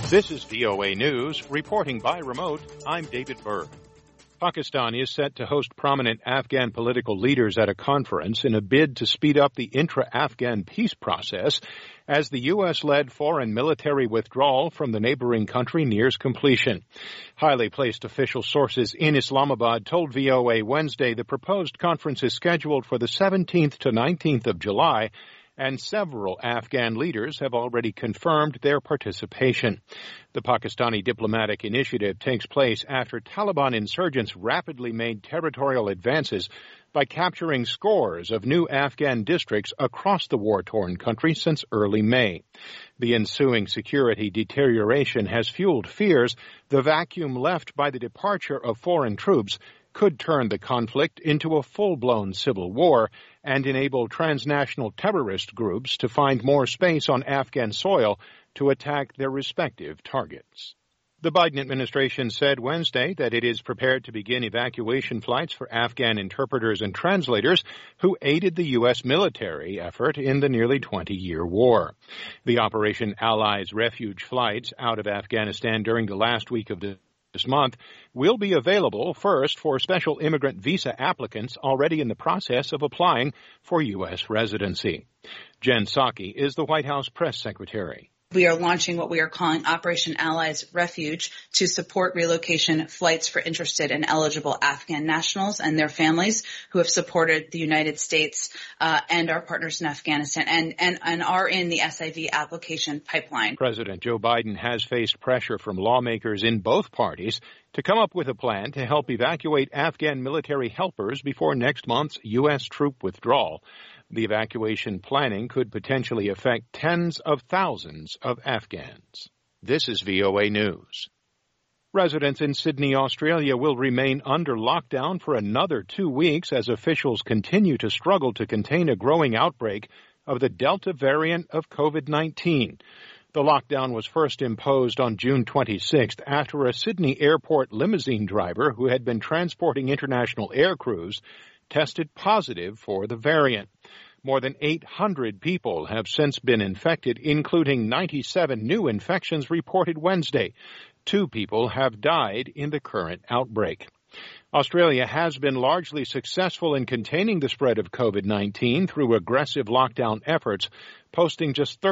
This is VOA News. Reporting by remote, I'm David Berg. Pakistan is set to host prominent Afghan political leaders at a conference in a bid to speed up the intra-Afghan peace process as the U.S.-led foreign military withdrawal from the neighboring country nears completion. Highly placed official sources in Islamabad told VOA Wednesday the proposed conference is scheduled for the 17th to 19th of July, and several Afghan leaders have already confirmed their participation. The Pakistani diplomatic initiative takes place after Taliban insurgents rapidly made territorial advances by capturing scores of new Afghan districts across the war-torn country since early May. The ensuing security deterioration has fueled fears the vacuum left by the departure of foreign troops could turn the conflict into a full-blown civil war and enable transnational terrorist groups to find more space on Afghan soil to attack their respective targets. The Biden administration said Wednesday that it is prepared to begin evacuation flights for Afghan interpreters and translators who aided the U.S. military effort in the nearly 20-year war. The Operation Allies refuge flights out of Afghanistan during the last week of this month will be available first for special immigrant visa applicants already in the process of applying for U.S. residency. Jen Psaki is the White House press secretary. We are launching what we are calling Operation Allies Refuge to support relocation flights for interested and eligible Afghan nationals and their families who have supported the United States and our partners in Afghanistan and are in the SIV application pipeline. President Joe Biden has faced pressure from lawmakers in both parties to come up with a plan to help evacuate Afghan military helpers before next month's U.S. troop withdrawal. The evacuation planning could potentially affect tens of thousands of Afghans. This is VOA News. Residents in Sydney, Australia will remain under lockdown for another 2 weeks as officials continue to struggle to contain a growing outbreak of the Delta variant of COVID-19. The lockdown was first imposed on June 26th after a Sydney airport limousine driver who had been transporting international air crews tested positive for the variant. More than 800 people have since been infected, including 97 new infections reported Wednesday. 2 people have died in the current outbreak. Australia has been largely successful in containing the spread of COVID-19 through aggressive lockdown efforts, posting just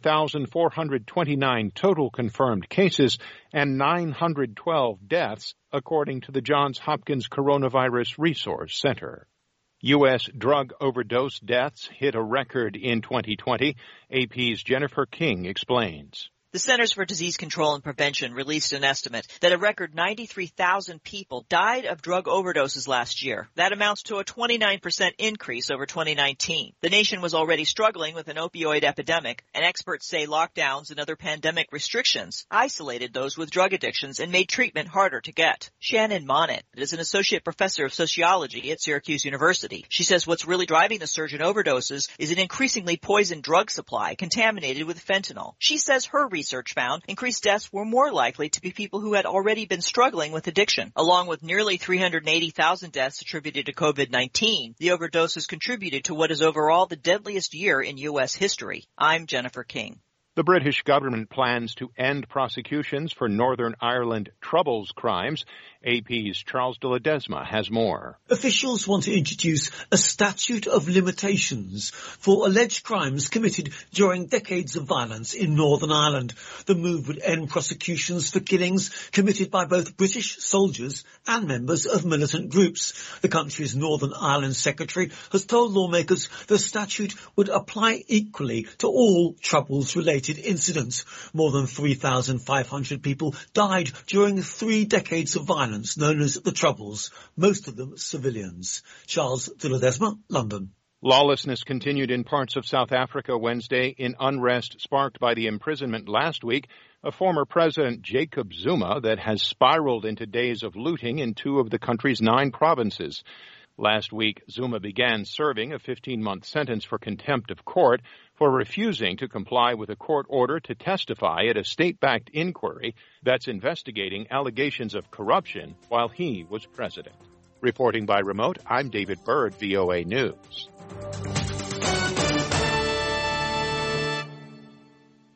31,429 total confirmed cases and 912 deaths, according to the Johns Hopkins Coronavirus Resource Center. U.S. drug overdose deaths hit a record in 2020. AP's Jennifer King explains. The Centers for Disease Control and Prevention released an estimate that a record 93,000 people died of drug overdoses last year. That amounts to a 29% increase over 2019. The nation was already struggling with an opioid epidemic, and experts say lockdowns and other pandemic restrictions isolated those with drug addictions and made treatment harder to get. Shannon Monnett is an associate professor of sociology at Syracuse University. She says what's really driving the surge in overdoses is an increasingly poisoned drug supply contaminated with fentanyl. She says her research found increased deaths were more likely to be people who had already been struggling with addiction. Along with nearly 380,000 deaths attributed to COVID-19, the overdoses contributed to what is overall the deadliest year in U.S. history. I'm Jennifer King. The British government plans to end prosecutions for Northern Ireland Troubles crimes. AP's Charles de Ledesma has more. Officials want to introduce a statute of limitations for alleged crimes committed during decades of violence in Northern Ireland. The move would end prosecutions for killings committed by both British soldiers and members of militant groups. The country's Northern Ireland secretary has told lawmakers the statute would apply equally to all Troubles-related incidents. More than 3,500 people died during 3 decades of violence known as the Troubles, most of them civilians. Charles de Ledesma, London. Lawlessness continued in parts of South Africa Wednesday in unrest sparked by the imprisonment last week of former President Jacob Zuma that has spiraled into days of looting in 2 of the country's 9 provinces. Last week, Zuma began serving a 15-month sentence for contempt of court for refusing to comply with a court order to testify at a state-backed inquiry that's investigating allegations of corruption while he was president. Reporting by remote, I'm David Byrd, VOA News.